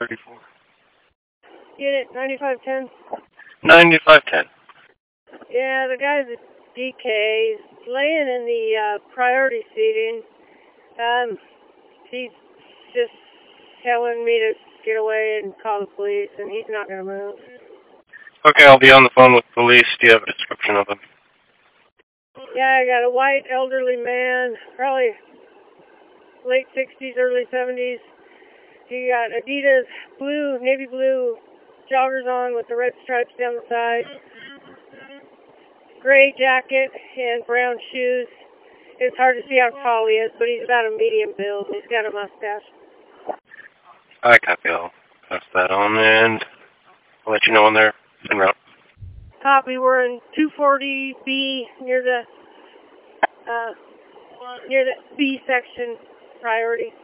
34. Unit 9510. 9510. Yeah, the guy's at DK. He's laying in the priority seating. He's just telling me to get away and call the police, and he's not going to move. Okay, I'll be on the phone with police. Do you have a description of him? Yeah, I got a white elderly man, probably late 60s, early 70s. He got Adidas blue, navy blue joggers on with the red stripes down the side. Gray jacket and brown shoes. It's hard to see how tall he is, but he's about a medium build. He's got a mustache. I copy. I'll pass that on, and I'll let you know when they're en route. Copy. We're in 240B near the B section priority.